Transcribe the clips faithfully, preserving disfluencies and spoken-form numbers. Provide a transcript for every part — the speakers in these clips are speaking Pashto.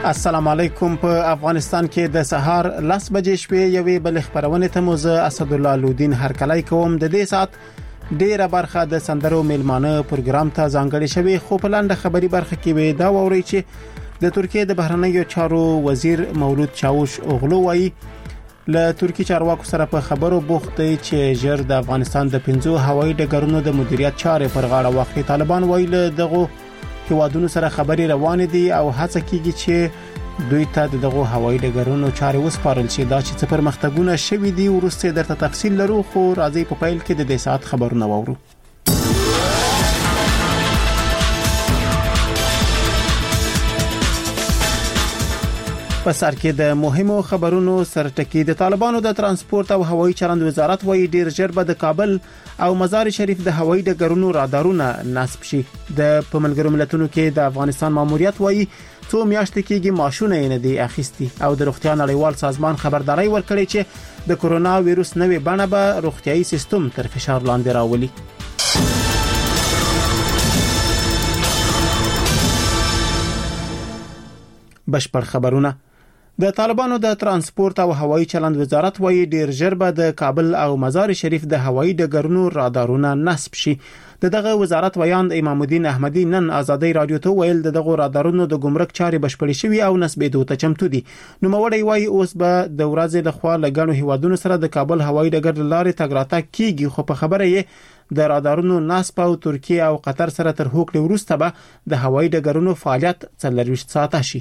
السلام علیکم. په افغانستان کې د سهار لس بجې شپې یوې بل خبرونه ته موزه اسد الله لودین هرکلی کوم. د دې سات ډیره برخه د سندرو میلمانه پروګرام ته ځانګړې شوی، خو په لاندې خبري برخه کې وې دا ووري چې د ترکیه د بهرنیو چارو وزیر مولود چاوش اوغلو وایي له ترکی چارواکو سره په خبرو بوخت دی چې ژر د افغانستان د پنځو هوایي ډګرونو د مدیریت چارې پر غاړه واخلي. طالبان وایي له دغه هیوادونو سره خبري روان دي او هڅه کوي چې دوی ته دغه هوایي ډګرونو چارې وسپارل شي. دا چې څه پرمختګونه شوي دي ورسته درته تفصیل لرو، خو راځي په پیل کې د دې ساعت خبرونه وورو. په سر کې د مهمو خبرونو سرټکی. د طالبانو د ترانسپورت او هوایي چلند وزارت وایي ډیر ژر به د کابل او مزار شریف د هوایي ډګرونو رادارونه نصب شي. د په ملګرو ملتونو کې د افغانستان ماموریت وایي څو میاشتې کېږي ماشونه یې نه دي اخیستي، او د روغتیا نړیوال سازمان خبرداري ورکړي چې د کرونا وایروس نوې بڼه به روغتيایي سیستم تر فشار لاندې راولي. بشپړ خبرونه. د طالبانو د ترانسپورت او هوایي چلند وزارت وایي ډیر ژر به د کابل او مزار شریف د هوایي ډګرونو رادارونه نصب شي. دغه وزارت ویاند امام الدین احمدی نن آزادی رادیو ته ویل دغه رادارونو د ګمرک چارې بشپړې شوي او نسبېدو ته چمتو دي. نو موړی وایي اوس به د ورځې لخوا لګڼو هیوادونو سره د کابل هوایي ډګر لارې تګ راتګ کیږي، خو په خبره یې د رادارونو نصب او ترکیه او قطر سره تر هوکړې وروسته به د هوایي ډګرونو فعالیت څلرويشت ساعته شي.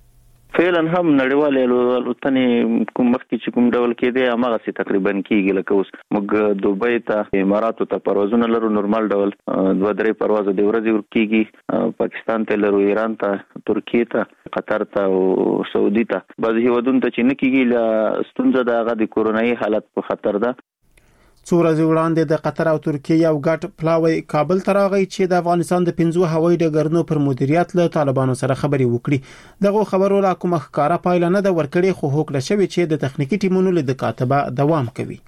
فعلا هم نړیوالې الوتنې کوم مخکې چې کوم ډول کې دي هغه سي تقریبا کېږي، لکه اوس موږ دوبۍ ته اماراتو ته پروازونه لرو نورمال ډول دوه درې پرواز د ورځې ورکېږي، پاکستان ته لرو، ایران ته، ترکیه ته، قطر ته او سعودي ته. بعض هیوادونو ته چې نه کېږي له ستونزه د هغه د کورونایي حالت په خطر ده. څو ورځې وړاندې د قطر او ترکیه یو ګډ پلاوی کابل ته راغی چې د افغانستان د پنځو هوایي ډګرونو پر مدیریت له طالبانو سره خبري وکړي. دغه خبرو لا کومه ښکارا پایله نه ده ورکړې، خو هوکړه شوی چې د تخنیکی ټیمونو له کاتبه دوام کوي.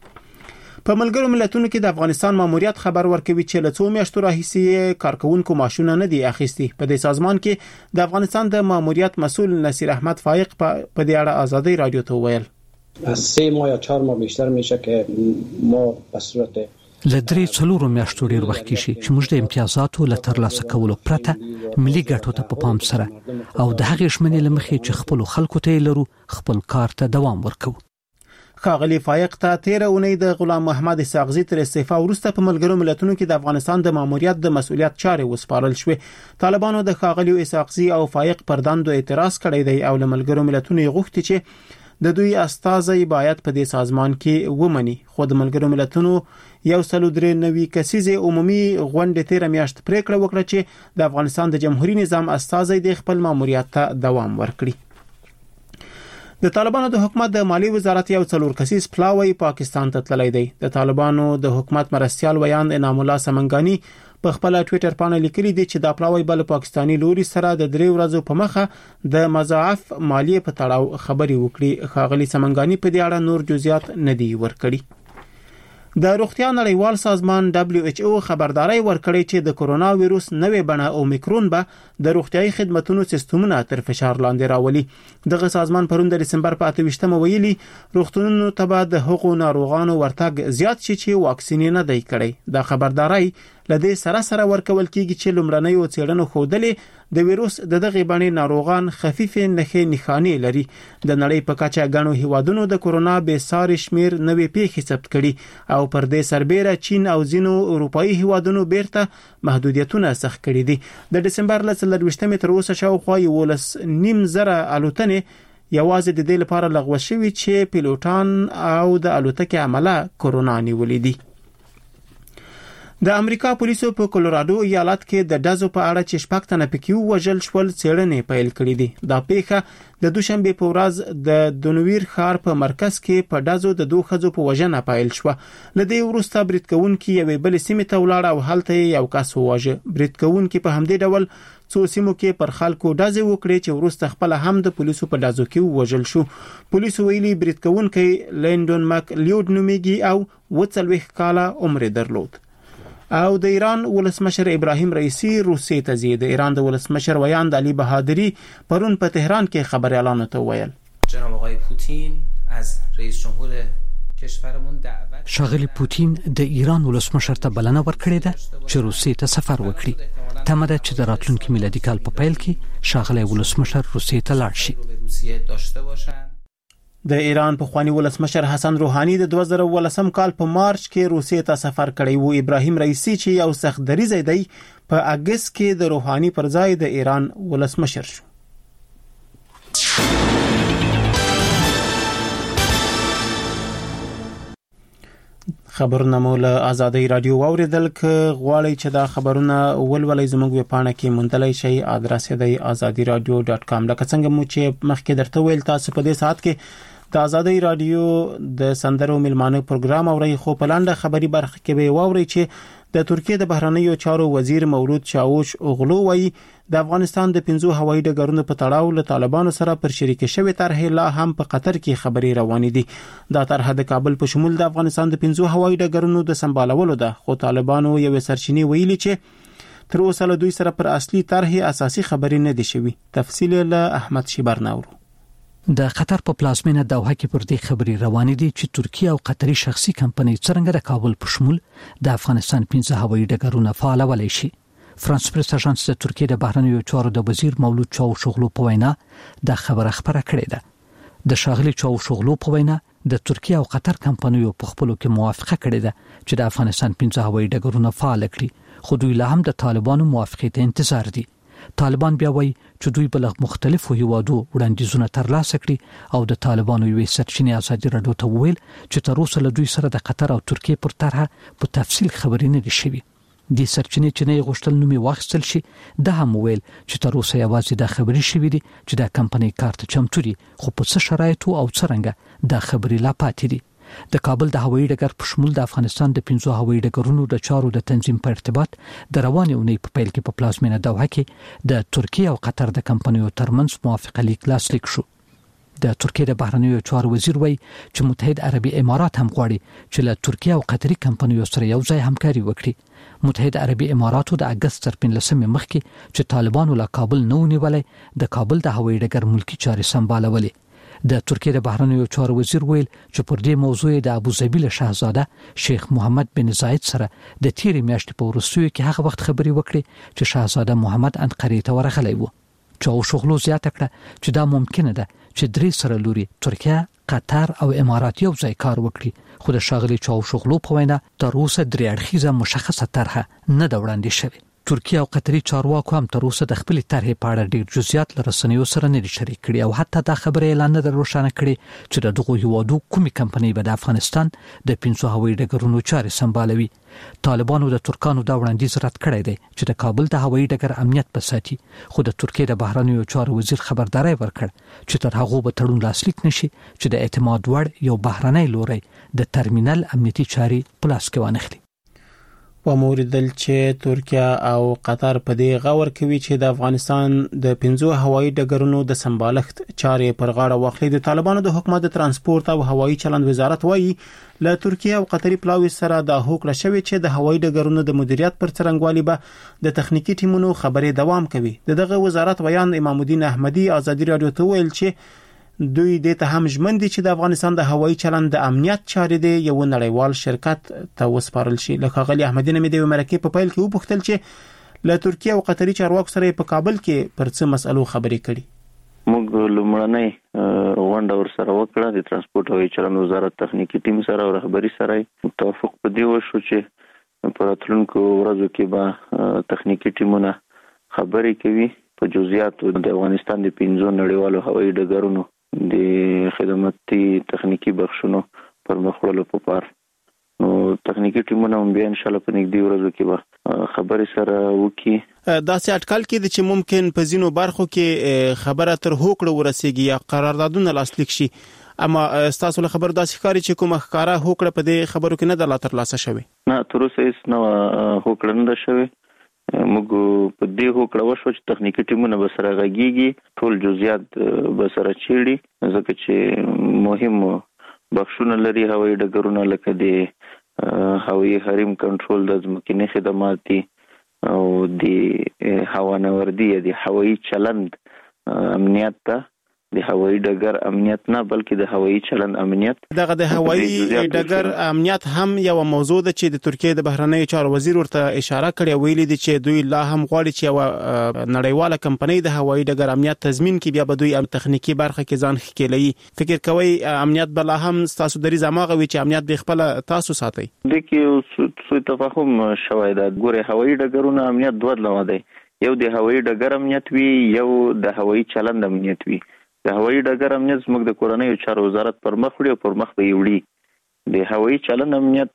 په ملګرو ملتونو کې د افغانستان ماموریت خبر ورکوي چې له څو میاشتو راهیسې کارکونکو ماشونه نه دي اخیستي. په دې سازمان کې د افغانستان د ماموریت مسؤل نصیر احمد فائق په دې اړه آزادی رادیو ته ویل از سه ماه یا چهار ماه بیشتر میشه که ما به صورت لدري څلورو میاشتو ډیر وخت کې شي چې موږ د امتیازاتو له ترلاسه کولو پرته ملي ګټو ته په پام سره او د هغې شمنې لمخې چې خپل خلکو ته لرو خپل کار ته دوام ورکو. خاغلی فائق ته تیر اونۍ د غلام محمد اسحاقزي تر استعفا وروسته په ملګرو ملتونو کې د افغانستان د ماموریت د مسؤلیت چارې وسپارل شوې. طالبانو د خاغلی اسحاقزي او فائق پر دندو اعتراض کړی دی او له ملګرو ملتونو غوښتي چې د دوی استازي باید په دې سازمان کې ومني. خو د ملګرو ملتونو یو سلو درې نوي کسیزه عمومي غونډه تیر میاشت پریکړه وکړه چې د افغانستان د جمهوریت نظام استازي د خپل ماموریت ته دوام ورکړي. د طالبانو د حکومت د مالی وزارت یو څلور کسیز پلاوی پاکستان ته تللی دی. د طالبانو د حکومت مرستيال ویاند انعام الله سمنګانی په خپل ټوئیټر باندې لیکلي دي چې دا پلاوی بل پاکستانی لوري سره د درې ورځو په مخه د مضاعف مالیه په تړاو خبري وکړي. خاغلی سمنګانی په دې اړه نور جزئیات نه دی ورکړي. د روغتیا نړیوال سازمان دبليو ایچ او خبرداري ورکړی چې د کرونا وایروس نوې بڼه اومیکرون به د روغتيایي خدماتو سیستمونه تر فشار لاندې راولي. دغه سازمان پرون د دسمبر په اته ویشتمه ویلي روغتونونو ته به د حقوقو ناروغانو ورتګ زیات شي چې واکسین نه دی کړی. دا خبرداري لدې سره سره ورکول کیږي چې لومړنۍ او څېړنو خوندلې د وایروس د دغه باندې ناروغان خفیف نښې نښانې لري. د نړۍ په کچه غنو هیوادونو د کرونا به ساري شمیر نوې پیښې ثبت کړي او پر دې سربېره چین او ځینو اروپאי هیوادونو بیرته محدودیتونه سخت کړي دي. د دسمبر ل څلرويشتمې تر اوسه شاوخوا یولس نیم زره الوتنې یوازې د دې لپاره لغوه شوي چې پیلوټان او د الوتکې عمله کرونا نیولې دي. د امریکا پولیسو په کولورادو ایالت کې د دزو په اړه چې شپږ تنه پکې وژل شول څېړنې پیل کړې دي. دا پیښه د دوشنبه په ورځ د دونویر ښار په مرکز کې په دزو د دوه خزو په وژنه پیل شو. لدې وروسته بریټکون کې یوې بل سیمه ته ولاړ او هلته یو کس وواژه. بریټکون کې په همدې ډول څو سیمو کې پر خلکو دزې وکړي چې وروسته خپل هم د پولیسو په دزو کې وژل شو. پولیسو ویلي بریټکون کې لینډون مک لیود نومیږي او وڅلويخ کاله عمر درلود. او د ایران ولسمشر ابراهیم رئیسی روسیې ته ځي. د ایران د ولسمشر ویاند علي بهادری پرون په تهران کې خبريالانو ته ویل جناب آقای پوتین از رئیس جمهور کشورمون دعوت شاغلی پوتین د ایران ولسمشر ته بلنه ورکړې ده چې روسیې ته سفر وکړي. تمه ده چې د راتلونکي میلادي کال په پیل کې شاغلی ولسمشر روسیې ته لاړ شي. د ایران په خواني ولسمشر حسن روحاني د دوه زره ولسم کال په مارچ کې روسیې ته سفر کړی وو. ابراهیم رئیسی چې یو سخت دریځ دی په اگست کې د روحاني پر ځای د ایران ولسمشر شو. خبرونه مو له آزادۍ رادیو اوریدل ک غواړئ چې دا خبرونه ولولئ زموږ ویب پاڼه کې موندلای شئ. ادرس یې د آزادۍ رادیو ډاټ کام. لکه څنګه مو چې مخکې درته ویل تاسو په دې ساعت کې د آزادۍ رادیو د سندرو ملمانه پروګرام اورئ. خو په لاندې خبري برخه کې به واورئ چې د ترکیه د بهرنیو چارو وزیر مولود چاوش اوغلو وایي د افغانستان د پنځو هوایي ډګرونو په تړاو له طالبانو سره پر شریکه شوی طرحه لا هم په قطر کې خبري روانې دي. دا طرحه د کابل په شمول د افغانستان د پنځو هوایي ډګرونو د سمبالولو ده. خو طالبانو یو سرچینی ویلي چې تر اوسه له دوی سره پر اصلي طرحه اساسي خبري نه دي شوی. تفصیل له احمد شیبر ناورو. د قطر په پلازمینه دوحه کې پر دې خبري روانې دي چې ترکیه او قطري شخصي کمپنۍ څنګه د کابل په شمول د افغانستان پنځه هوایي ډګرونه فعالولای شي. فرانس پریس اژانس د ترکیه د بهرنیو چارو د وزیر مولود چاوش اوغلو په وینا د خبره خبره کړې ده. د شاغلي چاوش اوغلو په وینا د ترکیه او قطر کمپنیو په خپلو کې موافقه کړې ده چې د افغانستان پنځه هوایي ډګرونه فعال کړي. خو دوی لا هم د طالبانو موافقه ته انتظار دي. طالبان بیا وایي چې دوی بل مختلفو هیوادو وړاندیزونه ترلاسه کړي او د طالبانو یوې سرچینې آزادي رادیو ته ویل چې تر اوسه له دوی سره د قطر او ترکیه پر طرحه په تفصیل خبرې نه دي شوي. د سرچینې چې نه غوښتل نومي واخیستل شي د هم ویل چې تر اوسه یوازې د خبرې شوي دي چې د کمپنۍ کارت چمتو دي خو په څه شرایطو او څرنګه د خبرې لا پاتې دي. د کابل د هوایي ډګر په شمول د افغانستان د پنځو هوایي ډګرونو د چارو د تنظیم په ارتباط د روانې اونۍ په پیل کې په پلازمینه دوحه کې د ترکیه او قطر د کمپنیو ترمنځ موافقه لیک لاسلیک شو. د ترکیه د بهرنیو چارو وزیر وایي چې متحد عربي امارات هم غواړي چې له ترکیه او قطري کمپنیو سره یو ځای همکاري وکړي. متحد عربي اماراتو د اگست تر پنځلسمې مخکې چې طالبانو له کابل نه ونیولې د کابل د هوایي ډګر ملکی چارې سمبالولې. د ترکیه د بهرنیو چارو وزیر ویل چې پر دې موضوع د ابوظبي له شاهزاده شیخ محمد بن زاید سره د تیرې میاشتې په وروستیو کې هغه وخت خبري وکړي چې شاهزاده محمد انقرې ته ورغلی و. چاوش اوغلو زیاته کړه چې دا ممکنه ده چې درې سره لوري ترکیه، قطر او امارات یو ځای کار وکړي. خو د شاغلي چاوش اوغلو په وینا تر اوسه درې اړخیزه مشخصه طرحه نه دا وړاندې شوې. ترکیه او قطري چارواکو هم تر اوسه د خپل طرحې په اړه ډېر جزئیات له رسنیو سره نه شریک کړي او حتی دا خبره اعلان نه روښانه کړي چې د دغو هیوادو کومې کمپنۍ به د افغانستان د پنځو هوایي ډګرونو چارې سمبالوي. طالبانو د ترکانو دا وړاندیز رد کړی دی چې د کابل د هوایي ډګر امنیت په ساتي. خو د ترکیه د بهرنیو چارو وزیر خبرداري ورکړ چې تر هغه به تړون لاسلیک نشي چې د اعتماد وړ یو بهرنی لوري د ترمینل امنیتي چارې په لاس کې وانخلي. و موریدل چې ترکیه او قطر په دې غور کوي چې د افغانستان د پنځو هوایي ډګرونو د سمبالښت چارې پر غاړه واخلي. د طالبانو د حکومت د ترانسپورت او هوایي چلند وزارت وایي له ترکیه او قطري پلاوي سره د هوکړه شوی چې د هوایي ډګرونو د مدیریت پر څرنګوالي به د تخنیکی ټیمونو خبرې دوام کوي. دغه وزارت ویان امام الدین احمدی آزادي رادیو ته ویل چې دوی د ته هم ژمن دي چې د افغانستان د هوایي چلند د امنیت چارې دی یو نړیوال شرکت ته وسپارل شي. لکه غلی احمدی نمې د مرکه په پیل کې وپوښتل چې له ترکیه او قطري چارواکو سره په کابل کې پر څه مسلو خبرې کړي. موږ لومړنۍ غونډه ور سره وکړه د ترانسپورت او چلند وزارت تخنیکی ټیم سره او رهبری سره توافق په دی وشو چې په راتلونکو ورځو کې به تخنیکی ټیمونه خبرې کوي په جزئیاتو د افغانستان د پنځو نړیوالو هوایي ډګرونو د خدماتي تخنیکی بخښونو پر مخ وړلو په پار. نو تخنیکی ټیمونه هم بیا ان شاء الله په نږدې ورځو کې به خبرې سره وکړي. دا سه اټکل کې چې ممکن په ځینو برخو کې خبره تر هوکړه ورسیږي یا قراردادونه لاسلیک شي. اما تاسو له خبر داسې ښکاري چې کومه ښکارا هوکړه په دې خبرو کې نه د لا تر لاسه شوی. نه تر اوسه هیڅ نه هوکړه نه شوی. موږ په دې هوکړه وشو چې تخنیکی ټیمونه به سره غږیږي، ټول جزئیات به سره چیړي ځکه چې مهم بخښونه لري هوایي ډګرونه لکه د هوایي حریم کنټرول د ځمکني خدمات دي او د هوانوردي د هوایي چلند امنیت ته د هوایي ډګر امنیت نه بلکې د هوایي چلند امنیت. دغه د هوایي ډګر امنیت هم یو موضوع ده چې د ترکیه د بهرنی چارو وزیر ورته اشاره کړې ویلي دي چې دوی لا هم غواړي چې یو نړیواله کمپنۍ د هوایي ډګر امنیت تضمین کړي، بیا به دوی تخنیکی برخه کې ځان ښکېلوي. فکر کوي امنیت بل هم تاسو درې زماغه وي چې امنیت به خپل تاسو ساتي؟ د کې څه تفاهم شوی دا ګوره هوایي ډګرونه امنیت دوه ډول دی، یو د هوایي ډګر امنیت وي، یو د هوایي چلند امنیت وي. د هوایي ډګر امنیت زموږ د کورنیو چارو وزارت پر مخ وړي او پر مخ به وړي. د هوایي چلند امنیت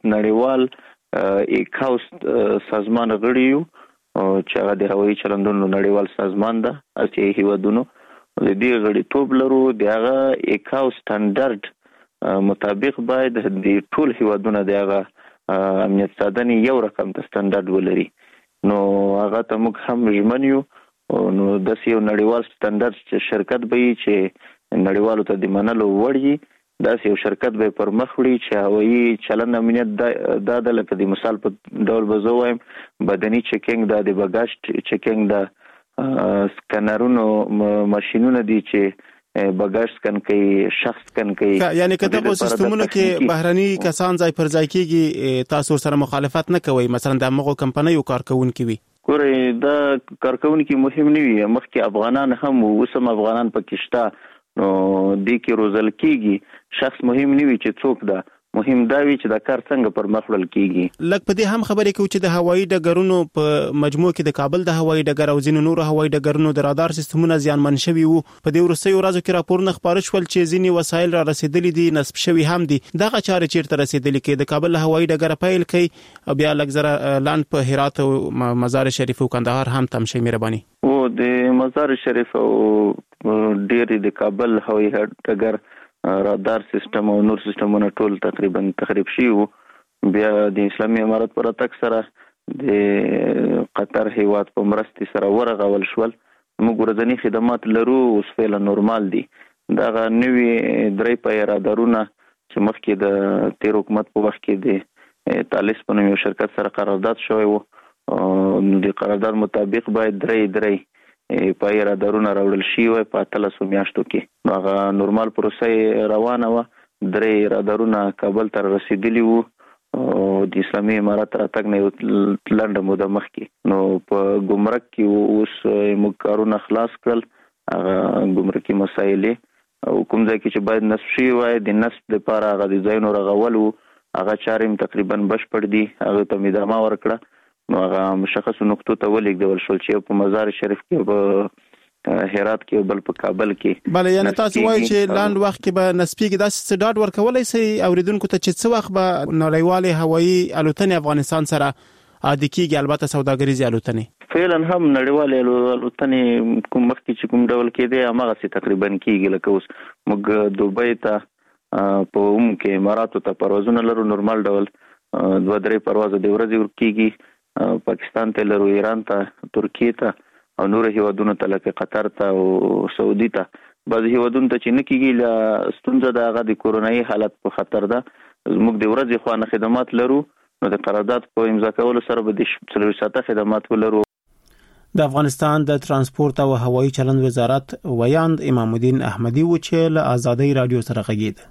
نړیوال ایکاوس سازمان غړي یو چې هغه د هوایي چلندونو نړیوال سازمان ده، اسیایي هیوادونو د دې غړیتوب لرو. د هغه ایکاوس سټانډرډ مطابق باید د ټول هیوادونو د هغه امنیت ساتنې یو رقم ته سټانډرډ ولري. نو هغه ته موږ هم ژمن یو. نو د یو نړیوال سټانډرډ چې شرکت به چې نړیوالو ته د منلو وړي دا یو شرکت به پر مخ وړي چې هوایي چلند امنیت دا د لکه د مثال په ډول به زه وایم بدني چیکینګ دا د بګاج چیکینګ دا سکانرونو ماشینونه دي چې بګاج سکن کوي، شخص سکن کوي. یعنی که دغه سیستمونو کې بهرني کسان ځای پر ځای کېږي تاسو سره مخالفت نه کوئ؟ مثلا د هغو کمپنیو کارکونکي وي ګوره دا کارکونکي مهم نه وي، مخکې افغانان هم اوس هم افغانان پکې شته، نو دې کې روزل کېږي. شخص مهم نه وي چې څوک ده، مهم دا وي چې دا کار څنګه پر مخ وړل کېږي. لکه په دې هم خبرې کوي چې د هوایي ډګرونو په مجموع کې د کابل د هوایي ډګر او ځینو نورو هوایي ډګرونو د رادار سیستمونه زیانمن شوي وو. په دې وروستیو ورځو کې راپورونه خپاره شول چې ځینې وسایل را رسیدلي دي، نصب شوي هم دي. دغه چارې چیرته رسیدلي کې د کابل هوایي ډګر پیل کوي او بیا لږ زره لاند په هرات او مزار شریف او کندهار هم تم شي. مهرباني او د مزار شریف او ډیر د کابل هوایي ډګر رادار سیستم او نور سیستمونه ټول تقریبا تخریب شي. بیا د اسلامي امارت پر اتک سره د قطر هیواد په مرستې سره ورغول شول. موږ ورځنی خدمات لرو اوس فعلا نورمال دي. دغه نوی درې پای رادارونه چې مخکې د تیر حکومت په وخت کې د تالیس په نوم یو شرکت سره قرارداد شوی و، نو د قرارداد مطابق باید درې درې پای رادارونه راوړل شي وای په اتلسو میاشتو کې. نو هغه نورمال پروسه روانه و. درې رادارونه کابل ته رسیدلی وو او د اسلامي امارت راتګ نه لنډه موده مخکې. نو په ګمرک کې اوس موږ کارونه خلاص کړل. هغه ګمرکي مسایل او کوم ځای کې چې باید نصب شي وای د نصب لپاره هغه د ځایونو رغول وو، هغه چارې تقریبا بشپړ دي. هغه ته مدامه ورکړه. نو هغه مشخصو نقطو ته ولېږدول شول چې په مزار شریف کې په هرات کې بل په کابل کې. بله یعنی تاسو وایي چې لاند وخت کې به نسبیږي داسې څه ډاډ ورکولی سئ اوریدونکو ته چې څه وخت به نړیوالې هوایي الوتنې افغانستان سره عادي کېږي، البته سوداګریزې الوتنې؟ فعلا هم نړیوالې الوتنې کوم مخکې چې کوم ډول کېدی هماغسې تقریبا کېږي. لکه اوس موږ دوبۍ ته په اوم کې اماراتو ته پروازونه لرو نورمال ډول، دوه درې پروازه د ورځې ورکېږي. پاکستان ته لرو، ایران ته، ترکیه ته او نور هیوادونو ته لکه قطر ته او سعودي ته. بعض هیوادونو ته چې نه کېږي له ستونزه د هغه د کورونایي حالت په خطر ده. موږ د ورځې خوانه خدمات لرو، نو د قرارداد په امضا کولو سره به د څلور ساعته خدمات ولرو. د افغانستان د ترانسپورت او هوایي چلند وزارت ویاند امام الدین احمدی و چې له آزادۍ رادیو سره غږید.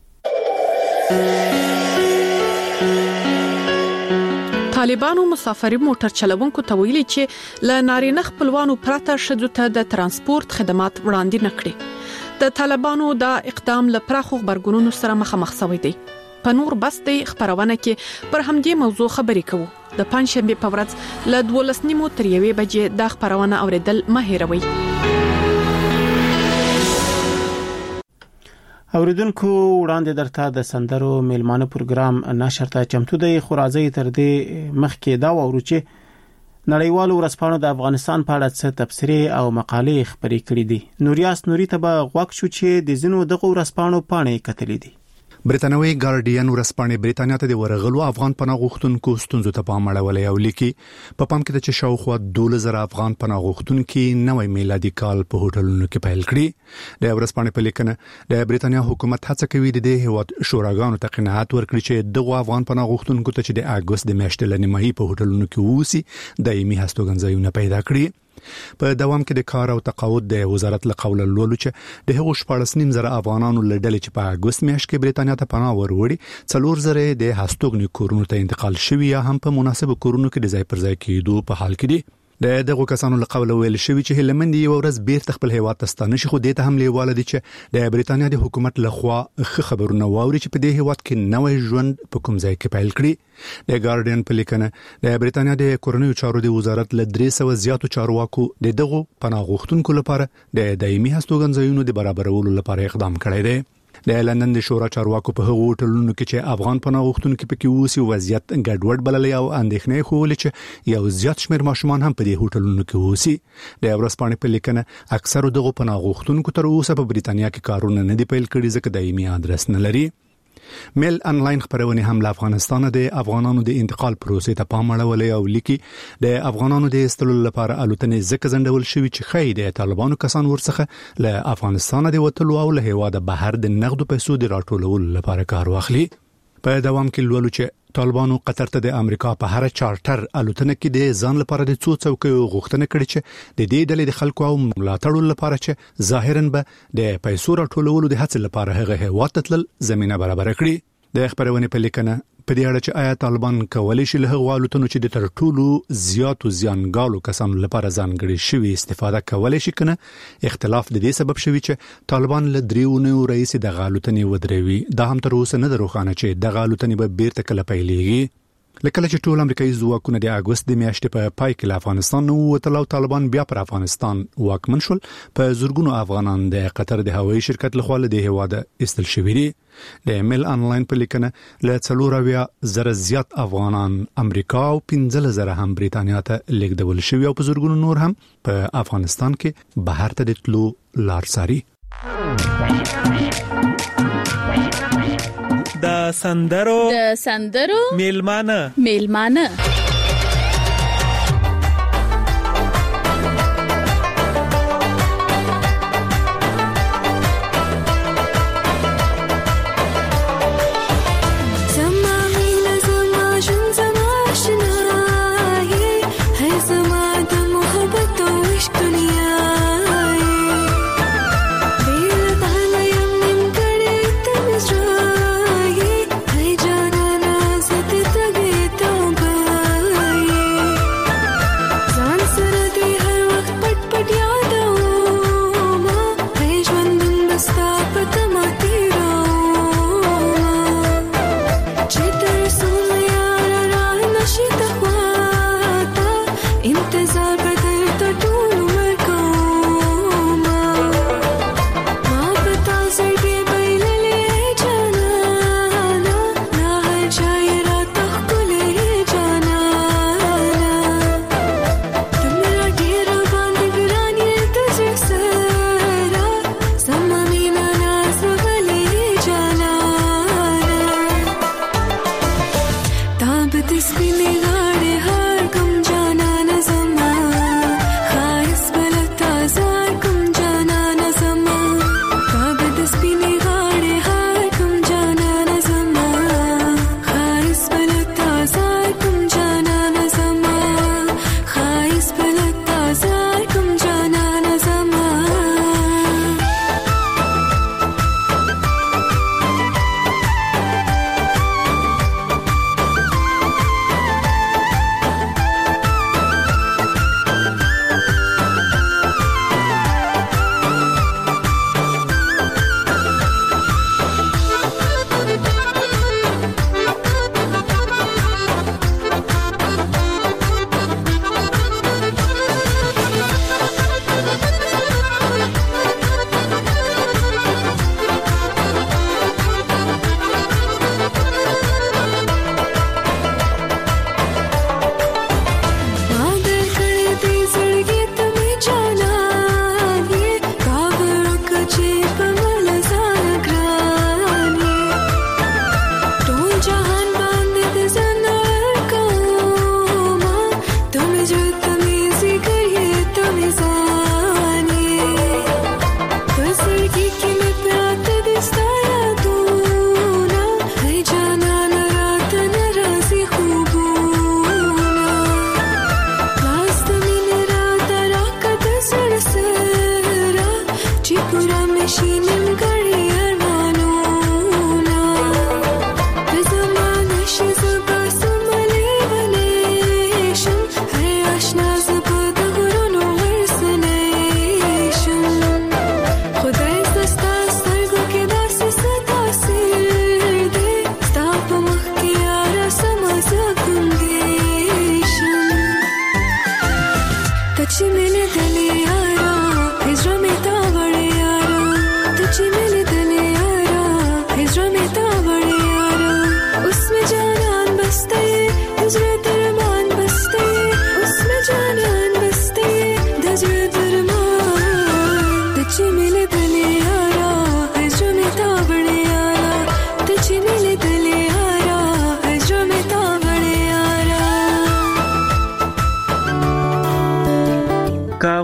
طالبانو مسافري موټر چلوونکو ته ویلي چې ل نارینه خپلوانو پرته شذو ته د ترانسپورت خدمات وړاندې نکړي. د طالبانو دا اقدام ل پراخو خبرګونونو سره مخامخ شوی دی. په نور بستې خبرونه کې پر همدې موضوع خبرې کوو. د پنځشنبه په ورځ ل دولس نیمو تر یوې بجې د خبرونه اوریدل مه هېروئ. اوریدونکو وړاندې درته د سندرو میلمانه پروګرام نشر ته چمتو دی، خو راځي تر دې مخکې دا وورو چې نړیوالو ورځپاڼو د افغانستان په اړه څه تبصرې او مقالې خپرې کړې دي. نوریاس نوري ته به غوږ شو چې د زینو دغه ورځپاڼو پاڼې کتلې دي. برتانوي ګارډین ورسپانې بریتانیا ته د ورغلو افغان پناه غوښتونکو ستونزو ته پام اړولی او لیکي په پا پام کې د چې شاوخوا دوولس زره افغان پناه غوښتونکي نوې میلادي کال په هوټلونو کې پیل کړي. د ورسپانې په لیکنه د بریتانیا حکومت هڅه کوي د دې هیواد شوراګانو ته قناعت ورکړي چې دغه افغان پناه غوښتونکو ته چې د اگست د میاشتې لنیمایي په هوټلونو کې ووسی دایمي هستوګنځایونه پیدا کړي. په دوام کې د کار او تقاعد د وزارت له قوله لولو چې د هغو شپاړس نیم زره افغانانو لړل چې په اگست میاشت کې بریتانیا ته پناه وروړي څلور زره د هستوګنې کورونو ته انتقال شوی یا هم په مناسب کورونو کې د ځای پر ځای کېدو په حال کې دي. د دغه کسانو له قوله ویل شوی چې هلمند یو ورځ بیرته خپل هیواد ته ستانه شي خو د ته هم لیواله دي چې د بریتانیا د حکومت لخوا خبرونه واوري چې په دې هیواد کې نوې ژوند په کوم ځای کې پیل کړي. د ګارډین په لیکنه د بریتانیا د کورنیو چارو د وزارت له درې سوه زیاتو چارواکو د دغه پناه غوښتونکو لپاره د دایمي هستوګنځایونو د برابرولو لپاره اقدام کړی دی. د لندن د شورا چارواکو په هغو هوټلونو کې چې افغان پناه غوښتونکو پکې ووسی وضعیت ګډوډ بللی او اندېښنې خولې چې یو زیات شمېر ماشومان هم په دې هوټلونو کې ووسی. د ورځپاڼې په لیکنه اکثر دغه پناه غوښتونکو تر اوسه په بریتانیا کې کارونه نه دی پیل کړي ځکه دایمي آدرس نه لري. میل انلاین خبرونه هم له افغانستان د افغانانو د انتقال پروسې ته پام اړولی او لیکي د افغانانو د استلو لپاره الوتنې ځکه ځنډول شوې چې خې د طالبانو کسان ورڅخه له افغانستان د وټلو او له هیواده بهر د نقدو پیسو د راټولولو لپاره کار واخلي. په دوام کې لولو چې طالبانو قطر ته د امریکا په هر چارټر الوتنه کې د ځان لپاره د څو څوکیو غوښتنه کړې چې د دې ډلې د خلکو او ملاتړو لپاره چې ظاهراً به د پیسو راټولولو د هڅې لپاره هغه هیواد ته تلل زمينه برابر کړي. د خبرونه په لیکنه په دې اړه چې آیا طالبان کولی شي له هغو الوتنو چې د تر ټولو زیاتو زیانګالو کسانو لپاره ځانګړي شوي استفاده کولی شي کنه اختلاف د دې سبب شوی چې طالبان له دریونو رئیس د غالوتنې ودروي. دا هم تر اوسه نه دروخانه چې د غالوتنې به بیرته کله پیلېږي. لکه چې ټول امریکایي ځواکونه د اگست د میاشتې په پای کې له افغانستان نو وتلو طالبان بیا پر افغانستان واکمن شول په زورګونو افغانان د قطر د هوایي شرکت لخوا له هواده استل شوی دي. د میل انلاین په لیکنه له څلور اویا زره زیات افغانان امریکا او پنځه زره هم بریتانیا ته لیږدول شوی او په زورګونو نور هم په افغانستان کې بهر ته د تلو لار ساري. د سندرو د سندرو میلمانه میلمانه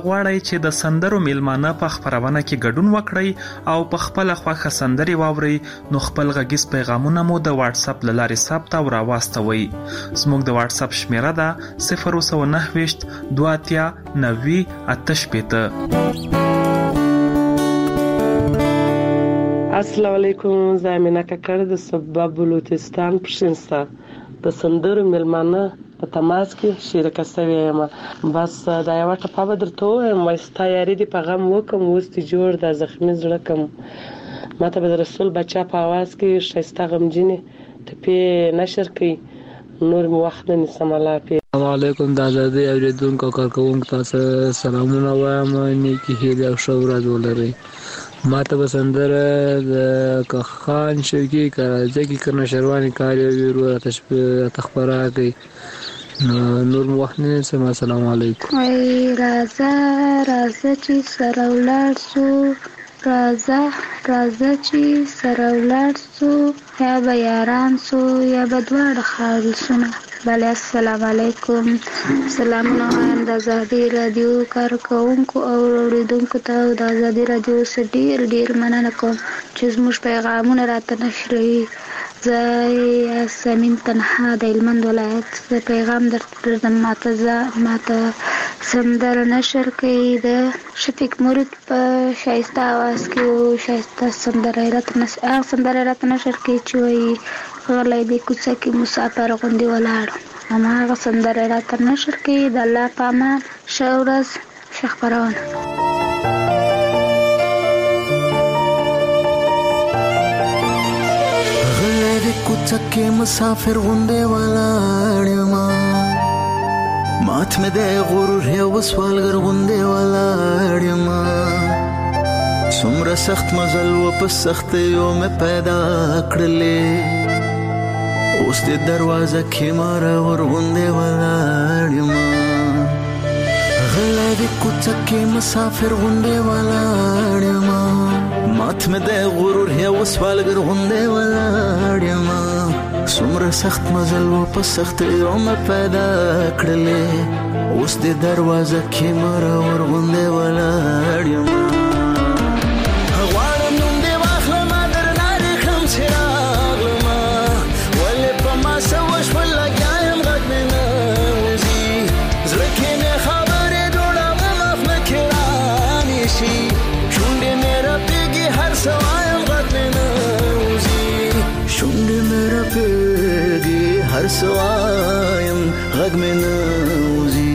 غواړئ چې د سندرو میلمانه په خبرونه کې ګډون وکړئ او په خپل خوښه سندري واوري نو خپل غږیز پیغامونه مو د واتس اپ لارې ثبت او راوستوي. زموږ د واتس اپ شمیره ده صفر نه نه دوه اتیا نوي آتش پته. السلام علیکم. زمینه ککړ د سبب بلوچستان پښینستا د سندرو میلمانه په تماس کې شریک شوی یم. بس دا یو ټپه به درته وایم، وایستا یاري دی په غم وکم اوس دې جوړ د زخمي زړه کم. ماته به د رسول بچا په आवाज کې شایسته غمجنې ټپې نشر کړي، نور مې وخت نه نیسم. الله پې. السلام علیکم. د ازادۍ اوریدونکو کارکوونکو تاسو سلامونه وایم، نیکی هیله او ښه ورځ ولرئ. ماته به سندره د کخان شوقي کراځي کې کنه شرواني کار یو ورو تخبره کوي، نور مو وخت نه سم. السلام علیکم. وای رازه رازه چې سره ولر سو، رازه رازه چې سره ولر سو، یا به یاران سو یا به دواړه خالصونه. بله السلام علیکم. سلامونه وایم د ازادي رادیو کارکوونکو او اوریدونکو ته. د ازادي رادیو څخه ډیر ډیر مننه کوم چې زموږ پیغامونه راته نشروي. زه یاسمین تنها د هلمند ولایت پیغام درته ماته زه ماته سندره نشر کوي د شفیق مرید په شایسته आवाज کې او شایسته سندره راته نشر هغه سندره راته نشر کوي چې وایي غلی دی کوڅه کې مسافر غوندې ولاړ. هماغه سندره راته نشر کوي. د الله په امان. ښه ورځ، ښه خپرونه. غلی دی کوڅه کې مسافر غوندې ولاړ یما، مات مې دی غرور یو سوالګر غوندې ولاړ یما. څومره سخت مزل و په سختیو مې پیدا کړلې، اوس دې دروازه کې ماره ورغوندې ولاړ یما. غلی دې کوڅه کې مسافر غوندې ولاړ یما، مات مې دی غرور یو سوالګر غوندې ولاړ یما. څومره سخت مزل و په سختیو مې پیدا کړلې، اوس دې دروازه کې ماره ورغوندې ولاړ یما. هر سوایم غږ مې نوزي.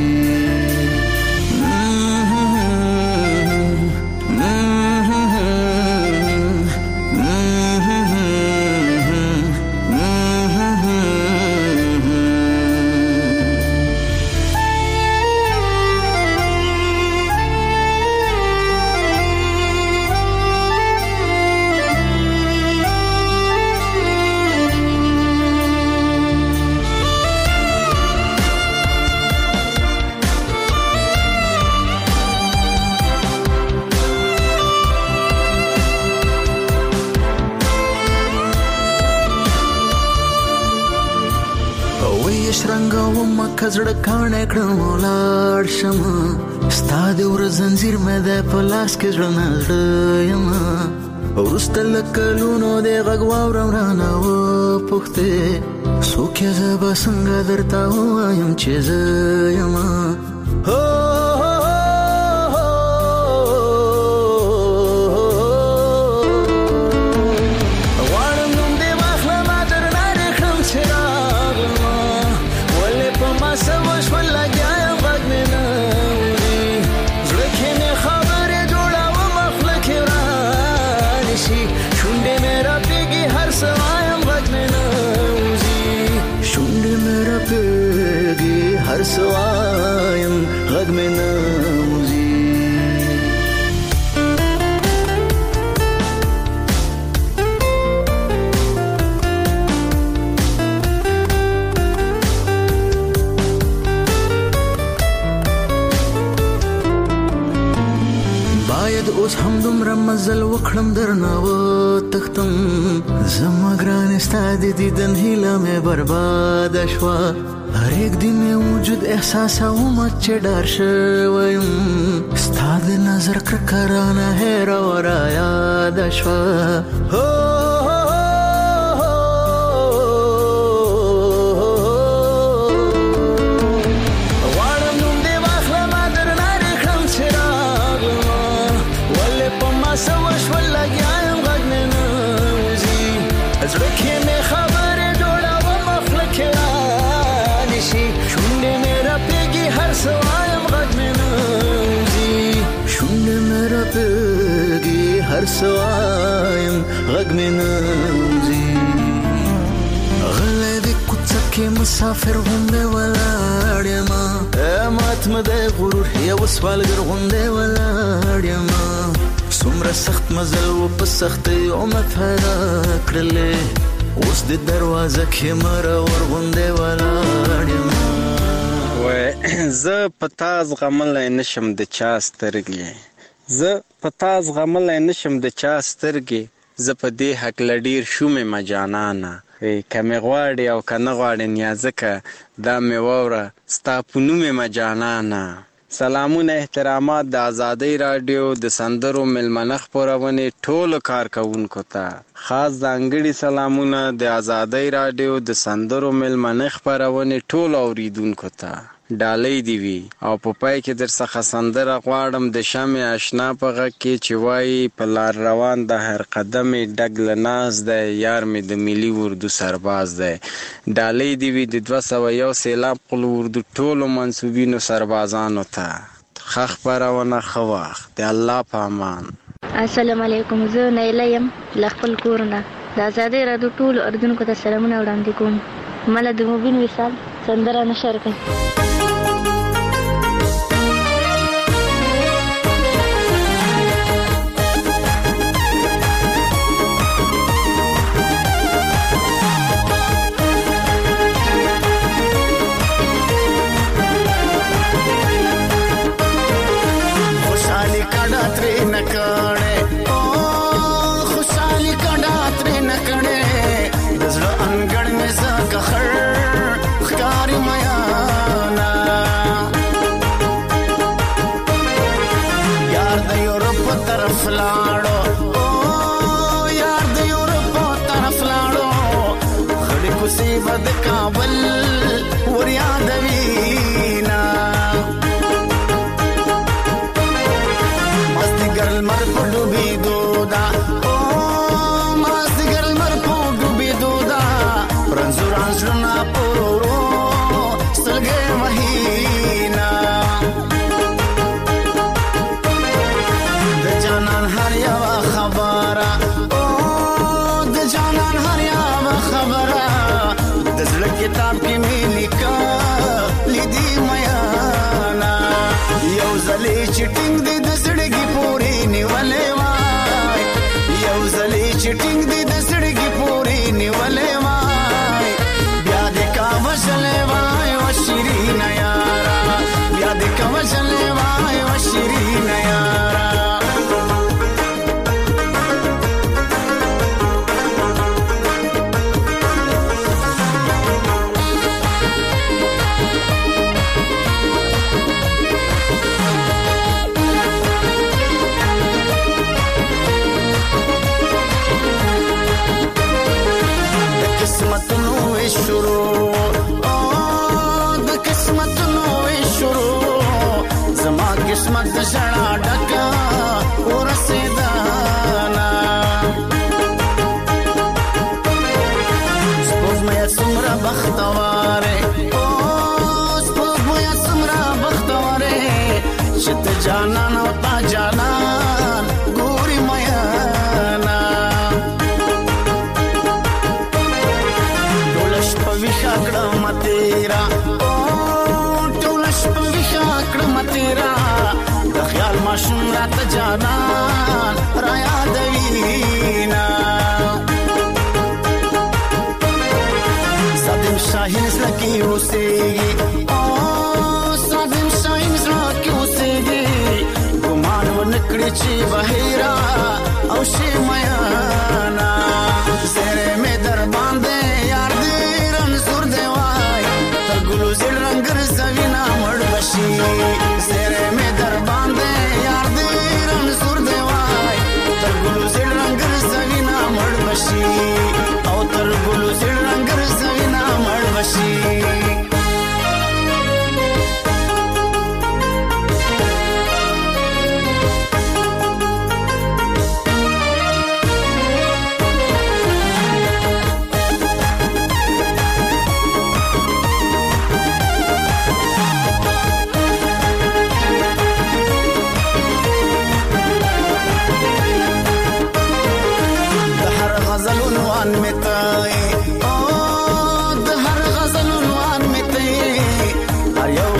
کزړه کانه کړم ولاړ شمه، ستا د ور زنجیر مې د پلاس کې ژوند یم. ورسته لکلونو د غږ واورم رانه و پوښتې، څوک یې زه به څنګه درته ووایم چې زه یم. هر سوایم غږ مې نوزي. باید اوس هم دومره مزل وکړم درنه وتښتم، زما ګرانې ستا د دیدن هیله مې برباده شوه. هر یک دی می وجود احساس او مچ ډار شویم ستاد نظر کرکرانه هر اور یاد شو هو هر سوایم غږ مې نوځي غلی د کوڅه کې مسافر غوندې ولاړ یمه مات مې دی غرور یو سوالګر غوندې ولاړ یمه څومره سخت مزل و په سختیو مې پیدا کړلې اوس د دروازه کې مرور غوندې ولاړ یمه وای زه په تا زغملی نشم د چا سترګې زه په تا زغملی نشم د چا سترګې زه په دې هکله ډېر شومې مه جانانه که مې غواړې او که نه غواړې نیازکه دا مې واوره ستا په نوم یې مه جانانه سلامونه احترامات د ازادۍ راډیو د سندرو مېلمنه خپرونې ټولو کارکوونکو ته خاص ځانګړي سلامونه د ازادۍ راډیو د سندرو مېلمنه خپرونې ټولو اوریدونکو ته ډالۍ دی وي او په پای کې در څخه سندره غواړم د شمع آشنا په غږ کې چې وایي په لار روان د هر قدم ډګ له ناز دی یار مې د ملي اردو سرباز دی ډالۍ دی وي د دوه سوه یو سیلاب قل اردو ټولو منصوبینو سربازانو ته ښه خپرونه ښه وخت د الله په امان. السلام علیکم. زه نیله یم له خپل کور نه د ازادۍ راډیو ټولو اردوونکو ته سلامونه وړاندې کوم. مله د مبین وصال سندره نشر کړئ. زره می در باندې یار دې رنځور دی وای تر ګلو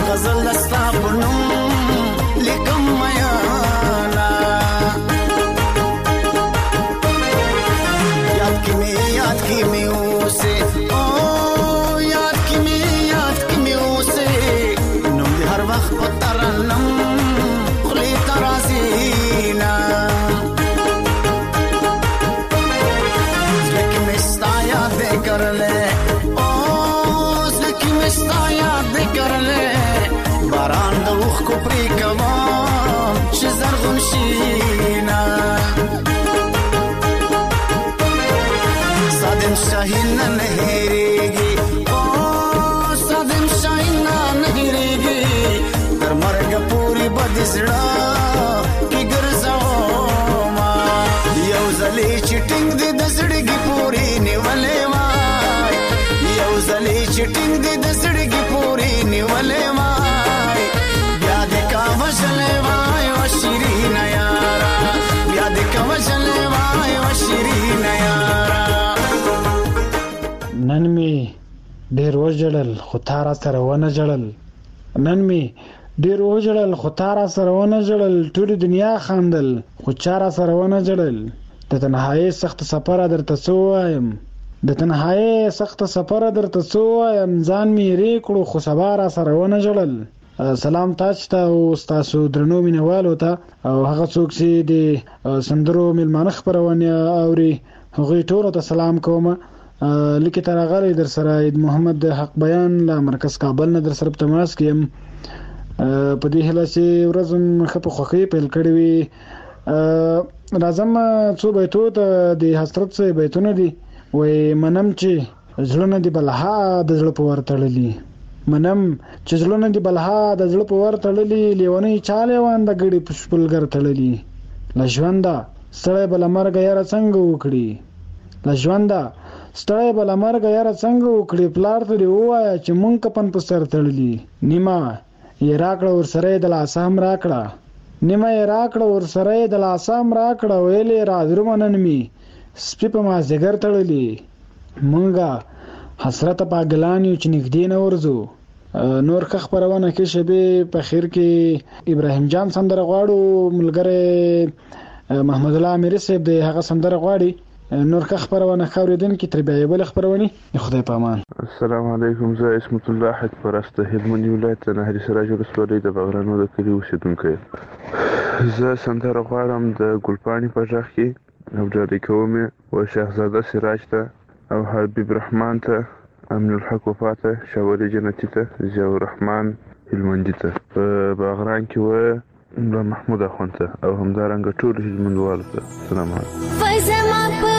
غزل دستا پنم لیکم میانا یاد کی می یاد کی می اوسه او یاد کی می یاد کی می اوسه نوم دی هر وخت پترنم خلی ترازینا لیکن مستا یاد کر لے باران د وخ کو پری کمام چې زرغون شینا صادم شاهین نه هریږي او صادم شاهین نه هریږي تر مرګ پوری بدزړه کی ګرځاو ما یو زلی چټینګ دې د زړګي پوری نیولې وای یو زلی چټینګ دې د زړګي پوری نیولې وای بیا دې کا وشلې وای و شیرین یارا بیا دې کا وشلې وای و شیرین یارا نن می ډیر وجړل خو تارا سره ونه جړل نن می ډیر وجړل خو تارا سره ونه جړل ټول دنیا خاندل خو چارا سره ونه جړل د تنهایی سخت سفر درته سوایم د تنهایی سخت سفر درته سوایم ځان می ری کړو خو سبا را سره ونه جړل سلام تاسو ته او تاسو درنو مینوالو ته او هغه څوک چې د سندرو ملمانه خبرونه اوري هغه ټول ته سلام کوم لیکي تر غالي در سره عید محمد حق بیان لا مرکز کابل نه در سره تماس کیم په دې هله چې ورځم خپ خوخي پیل کړی وي لازم څو بیتو ته د حضرت سه بیتونه دي وې منم چې ځلونه دی بلها د زړه په ورتړلې منم چې ځلونه دی بلها د زړه په ورتړلې لیونی چاله وان د ګړي پښپلګر تړلې لژوندا سړی بل مرګ یاره څنګه وکړي لژوندا سړی بل مرګ یاره څنګه وکړي پلار ته دی وایا چې مونږ کپن په سر تړلې نیمه یې راکړه ور سره د لاسام راکړه نیمه یې راکړه ور سره د لاسام راکړه ویلې را درمنن می سپی په ما زګر تړلې مونږه حسرت پاګلانیو چې نږدې نه ورزو نور که خبرونه کې شبي په خیر کې ابراهیم جان سندره غواړو ملګری محمد الله امیر صاحب د هغه سندره غواړي نور که خبرونه خاوریدن کې تر بیا بل خبرونه خدای په امان. السلام علیکم، زه اسمت الله حد پرسته هلمند ولایت نهر سراج ولسوالۍ د بغرانو د کلی اوسیدونکی. زه سندره غواړم د ګلپاڼې په ژغ کې او ډالۍ کوم و شهزاده سراج ته او حبیب رحمان ته امین الحق وفا ته شاولی جنتی ته ضیاء الرحمن هلمندي ته په باغران کې و ملا محمود اخوند ته او همدارنګه ټول هلمندوالو ته سلام علیکم.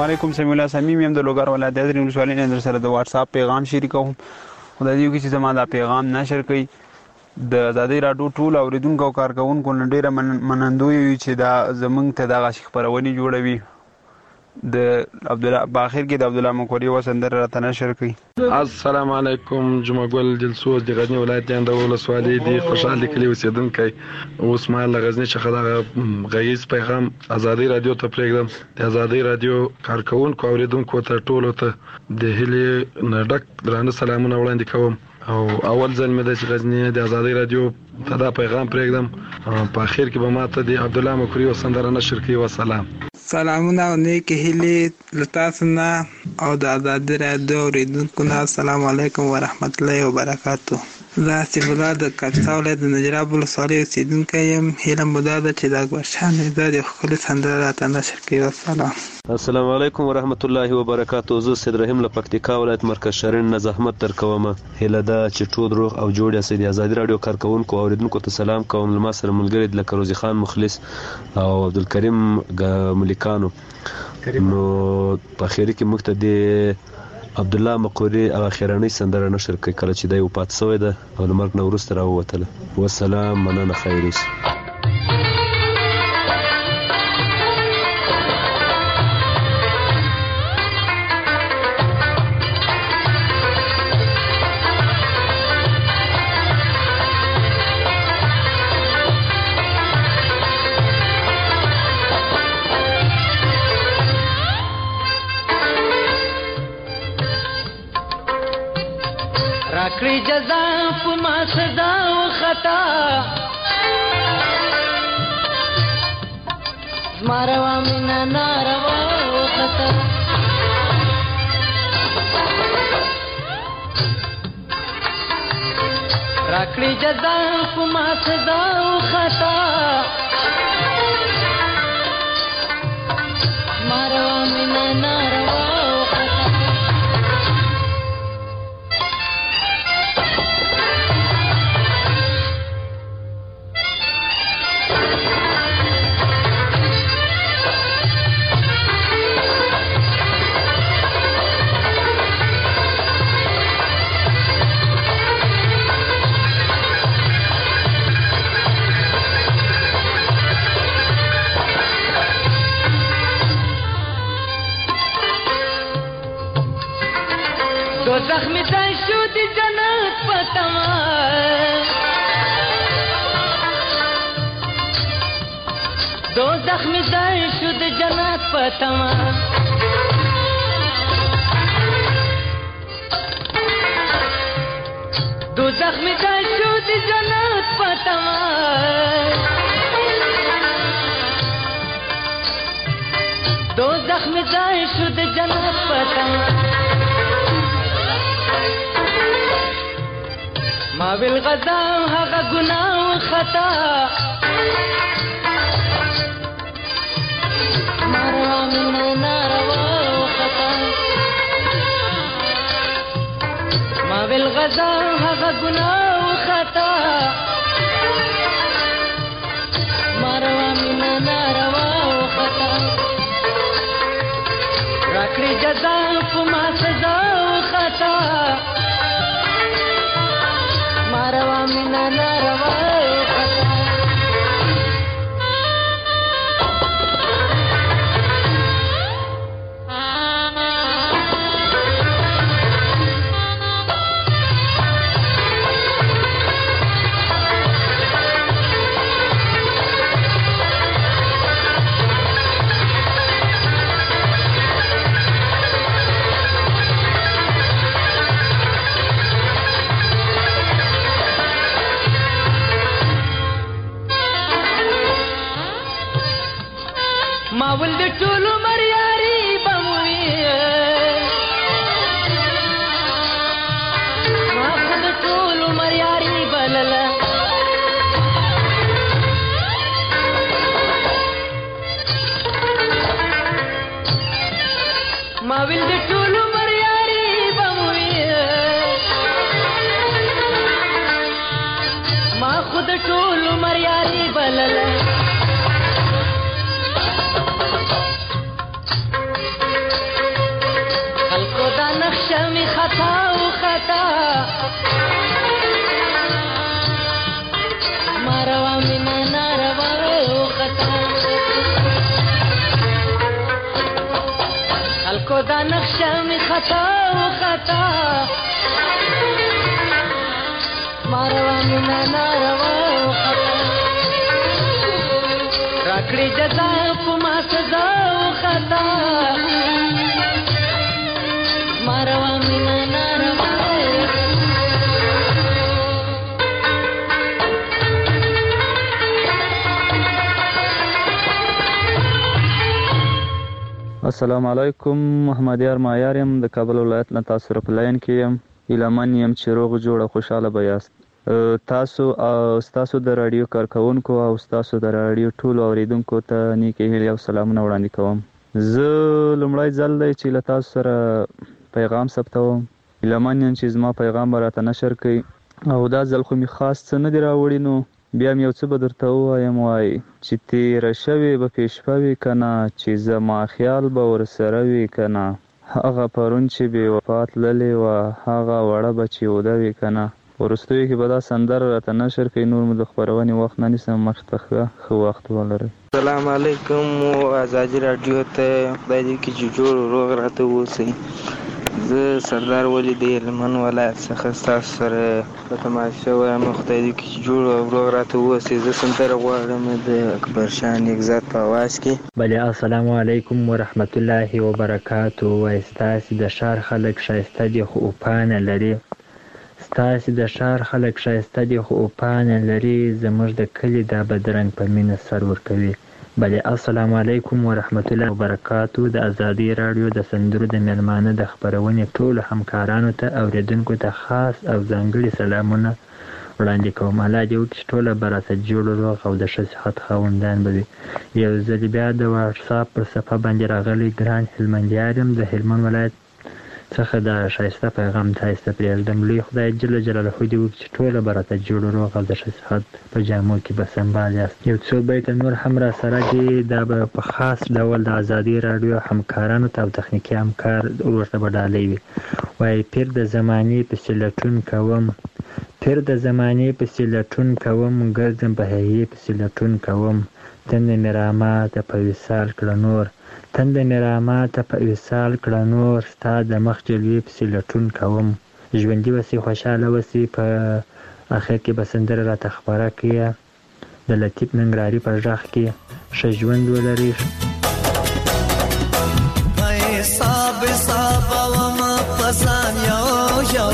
علیکم. سمیع الله صمیم یم د لوګر ولایت د دریم ولسوالۍ نه در سره د واتس اپ پیغام شریکوم. خدای دې وکړي چې زما دا پیغام نشر کړي. د آزادۍ راډیو ټول اوریدونکو او کارکونکو نن ډیره منندوی یو چې دا زمونږ ته دغه خبرونه جوړوي. د عبد الله باخر کې د عبد الله مکوري وسندر راته نشر کړي. السلام علیکم. جمعه ګل جلسوس د غزنی ولایت د ولسوالۍ د خوشحال کلی اوسیدونکو عثمان غزنی څخه د غیز پیغام آزادۍ راډیو ته پرېږدم. د آزادۍ راډیو کارکونکو اوریدونکو ته ټولو ته د هلي نډک درانه سلامونه وړاندې کوم. او اول ځل مې د غزنی د آزادۍ راډیو ته دا پیغام پرېږدم. په اخر کې به ماته د عبد الله مکوري وسندر نشر کړي. والسلام. سلامونه او نیک هیلې لتاسو نه او د آزادۍ راډیو اوریدونکو نه. السلام علیکم ورحمت الله وبرکاتو. زه حسیب الله د کاپیسا ولایت د نجراب ولسوالۍ اوسیدونکی یم. هیله مو دا ده چې د اکبرشاه نیزه د ښکلې سندره راته نشر کړي. والسلام. السلام علیکم ورحمت الله وبرکاتو. زه سید رحیم له پکتیکا ولایت مرکز شرن نه زحمت درکوم. هیله ده چې ټول روغ او جوړ یاست. د آزادۍ راډیو کارکونکو او اوریدونکو ته سلام کوم. له ما سره ملګري لکه روزي خان مخلص او عبدالکریم ملکانو. نو په اخر کې موږ ته د عبد الله مقوري او اخیراني سندره نشر کړي کله چې دا وپات سوی ده او د مرګ نه وروسته راووتله. والسلام. مننه. خیر اوسئ. راکړي جزا په ما صدا او خطا زماروا مینا ناروا او خطا راکړي جزا په ما صدا او خطا زماروا مینا ناروا او خطا زخمی ځای شو د جنت په تمه دو زخمی ځای شو د جنت په تمه دو زخمی ځای شو د جنت په تمه دو زخمی ځای شو د جنت په تمه ما بالغذا هغه ګناه او خطا ماروا من ناروا او خطا ما بالغذا هغه ګناه او خطا ماروا من ناروا او خطا راکړي جزا په ما سزا او خطا ماروا مینا ناروا خطا ماول د ټولو مریاري بموي ما خو د ټولو مریاري بلله ماول د ټولو مریاري بموي ما خو د ټولو مریاري بلله خطا ماروا مینا ناروا او خطا خلکو دا نقشه می خطا او خطا ماروا مینا ناروا او خطا راکړي جزا په ما سزا او خطا ماروا مینا ناروا السلام علیکم. محمد یار مایار یم د کابل ولایت نه. تاسو را په لاین کې یم. ایلمن یم چې روغ جوړ خوشاله به یاست. تاسو او تاسو د رادیو کارکونکو او تاسو د رادیو ټول اوریدونکو ته نیکه هیله او سلامونه وړاندې کوم. زه لومړی ځل دی چې له تاسو سره پیغام ثبتوم. ایلمن یم چې زما پیغام به راته نشر کړئ او دا ځل خو مې خاص څه نه دي راوړي، نو بیا مې یو څه به درته ووایم. وایي چې تېره شوې به پیشپه وي که نه، چې زما خیال به ورسره وي که نه، هغه پرون چې بې وفا تللې وه هغه وړه به چې اوده وي که نه. وروستیو کې به دا سندره راته نشر کوي. نور مو د خپرونې وخت نه نیسم. مخې ته ښه وخت ولرئ. السلام علیکم. ازادي راډیو ته خدای دې کړي چې جوړ روغ راته اوسئ. زه سردار ولی د هلمند ولایت څخه ستاسو سره په تماشه وایم. خدای دې کړي چې جوړ او روغ راته اوسئ. زه سندره غواړم د اکبر شاه نیکزاد په اواز کې. بله السلام علیکم ورحمت الله وبرکاتو. وایي ستاسې د ښار خلک ښایسته دي خو اوپانه لري. ستاسې د ښار خلک ښایسته دي خو اوپانه لري. زموږ د کلي دا بدرنګ په مینه سر ورکوي. بله السلام علیکم ورحمت الله وبرکاتو. د ازادي راډیو د سندرو د میلمانه د خپرونې ټولو همکارانو ته اوریدونکو ته خاص او ځانګړي سلامونه وړاندې کوم. الله دې وکړي چې ټوله به راته جوړ روغ او د ښه صحت خاوندان به وي. یو ځل بیا د واټساپ پر صفحه باندې راغلی ګران هلمندیار یم د هلمند ولایت څخه دا ښایسته پیغام تاسو ته پرېږدم. لوی خدای جل جلاله دې وکړي چې ټوله به راته جوړ روغ او د ښه صحت په جامو کې به سنبال یاست. یو څو بیته نور هم را سره دي. دا به په خاص ډول د ازادي راډیو همکارانو ته او تخنیکي همکار ورته به ډالۍ وي. وایي پیر د زمانې پسې لټون کوم، پیر د زمانې پسې لټون کوم، ګرځم په حیې پسې لټون کوم، تنده مې راماته په وصال کړه نور، تنده مې راماته په وصال کړه نور، ستا د مخ جلوې پسې لټون کوم. ژوندي وسې خوشحاله وسې. په اخر کې به سندره راته خپره کړي د لطیف ننګرهاري په غږ کې. ښه ژوند ولرئ. حساب حساب وم پسان یو یو،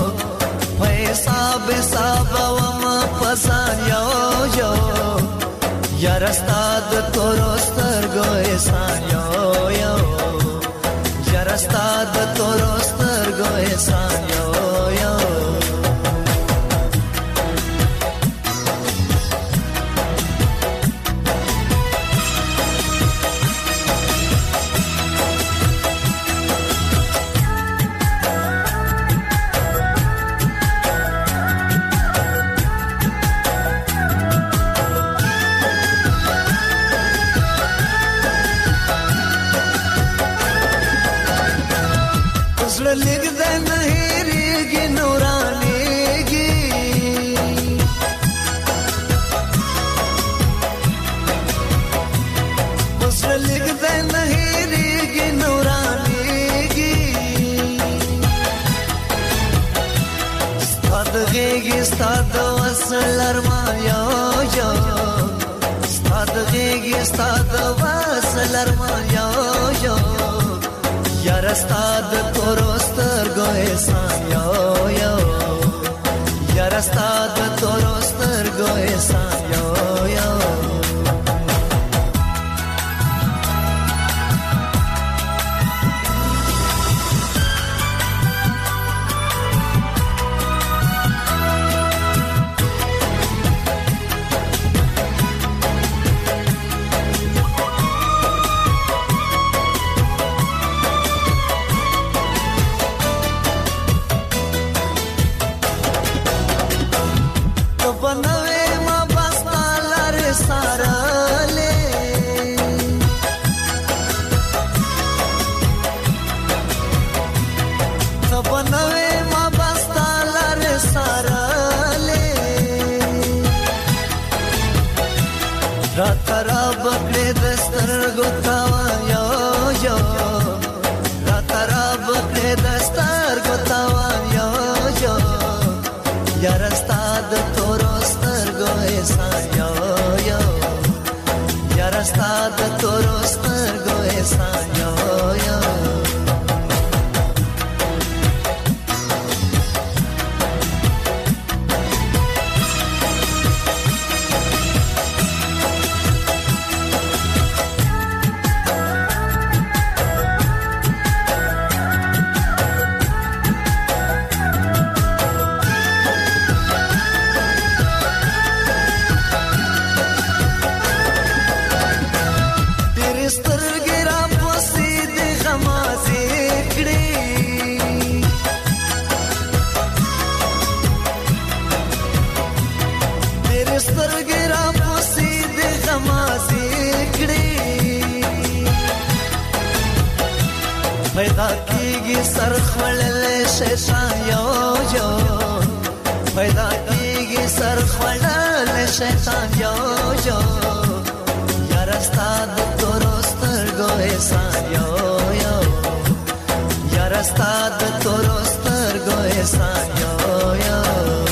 حساب حساب وم پسان یو یو، یار استاد تورو سترګو احسان یو یو، یار استاد تورو سترګو احسان یو یو. Stad vaslar ma yo yo, stad gegi stad vaslar ma yo yo, yar stad torostar go esan yo yo, yar stad torostar go esan yo yo. Bana ve ma bas را تراب کړې دستر ګوتاوا یو یو را تراب کړې دستر ګوتاوا یو یو یار استاد تورستر ګو احسان یو یو یار استاد تورستر ګو احسان یو یو پیدا کیږي سرخوړلې شیطان یو یو پیدا کیږي سرخوړلې شیطان یو یو یار استاد تورستر ګو احسان یو یو یار استاد تورستر ګو احسان یو یو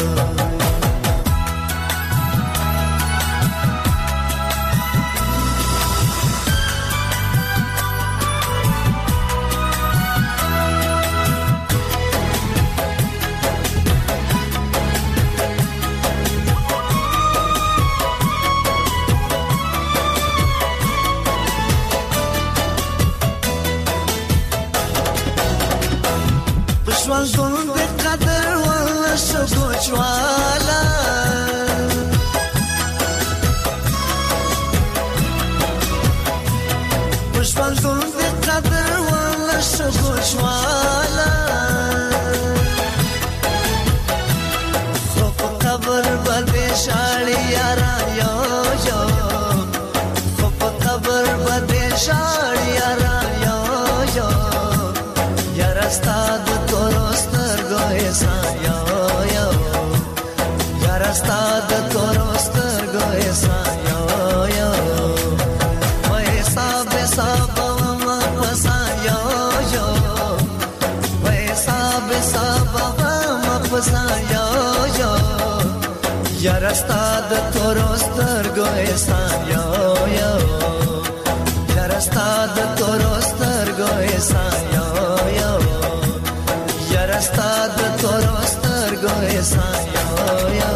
ژوند د قدر ولا شګو چوالا ژوند د قدر ولا شګو چوالا خو په قبر باندې شاړي یارا یو یو خو په قبر باندې شاړي یارا یو یو یار استاد تورستر ګو احسان یو یو یار استاد تورستر ګو احسان یو یو وای صاحب صاحب ما پسا یو یو وای صاحب صاحب ما پسا یو یو یار استاد تورستر ګو احسان یو یو یار استاد تورستر ګو احسان یو یو یار استاد تورستر ګو احسان یو یو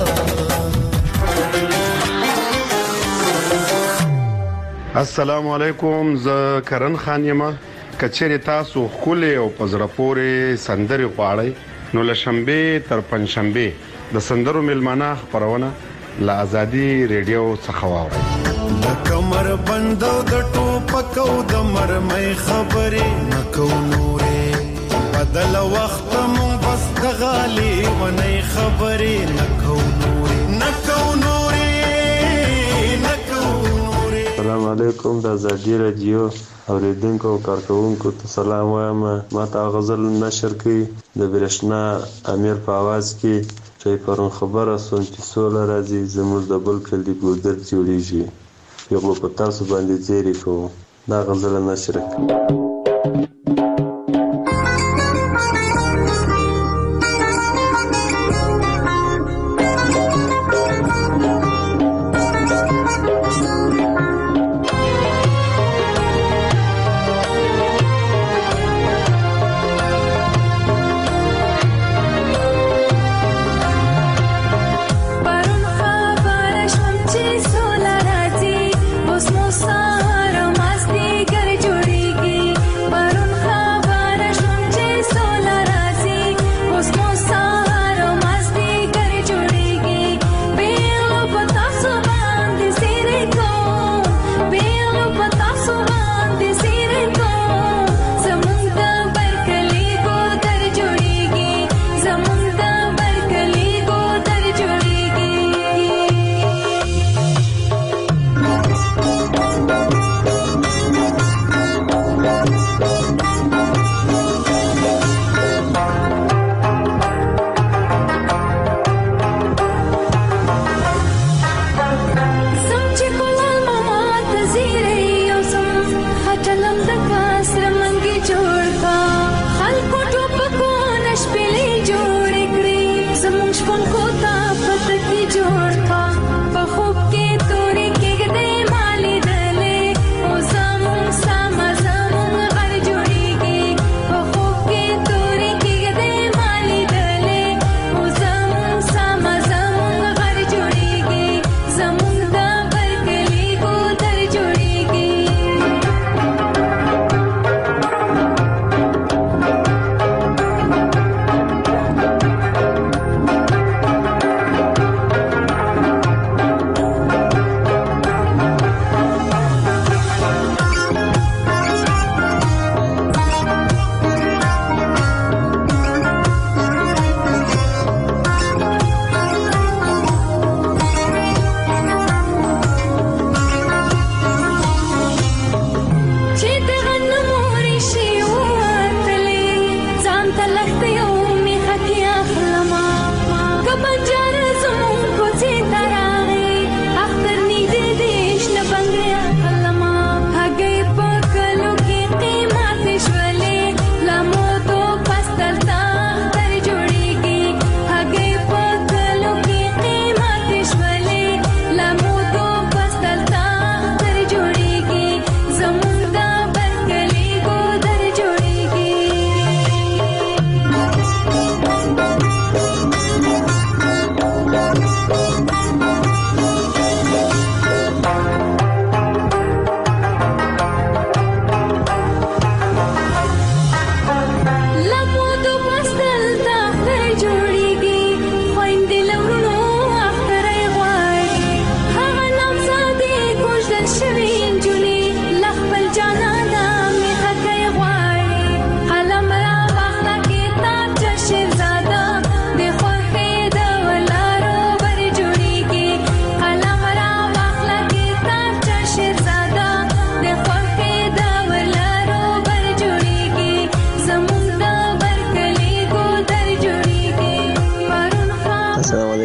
السلام علیکم ز کرن خان یم کچېره تاسو خولې او پزړپورې سندري غواړئ نو لشنبه تر پنځشنبه د سندرو ملمانه خبرونه لا ازادي ریډیو څخه واورئ کمر بندو د ټوپکو د مرمۍ خبرې نکو نورې بدل وخت مون بس د غالي ونې خبرې نکو نورې نکو نورې نکو نورې السلام علیکم د ازادي رادیو اوریدونکو او کارکونکو ته سلام وایم ما ته غزل نشر کړي د برښنا امیر په आवाज کې چې پرون خبره سون چې سوله راځي زموږ د بل کلی ګودر جوړیږي یو په تاسو باندې زیری کوم دا غزل نشر کړي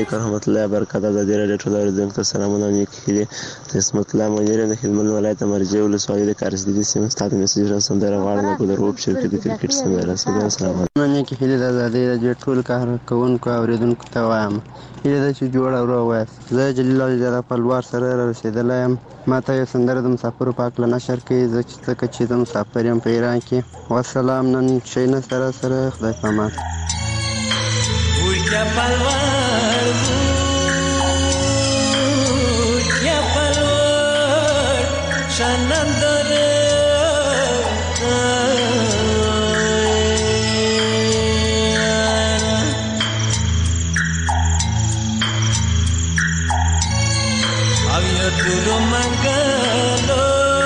علیکم ورحمۃ الله وبرکاته. د دې رادیو ټول اوریدونکو ته سلامونه او نیک هیلې. زه اسمت الله منیر د هلمند ولایت مرجع ولسوالۍ د کارسدي سیمې ستاسو میسج را سندره غواړم په دروب شرکت د کرکټ سندره سلام سلام نیک هیلې د رادیو ټول کار کوونکو اوریدونکو ته وایم هیله ده چې جوړ او روغ وایاست. زه جلیل الله په لوړ سره رسیدلی یم. ما ته یو سندره د مسافرو په هکله نشر کوي ځکه چې زه مسافر یم په ایران کې. والسلام. نن شی نه سره سره خدای پامان. Ya palwar ya palwar shanandar avya turu mangalo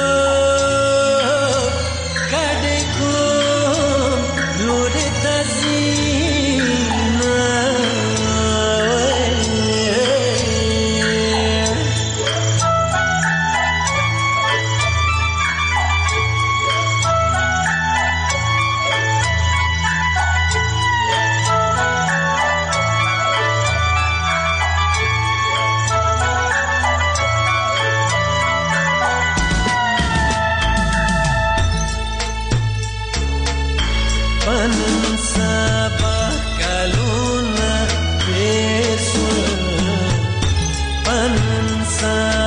kadeko lore tazi sun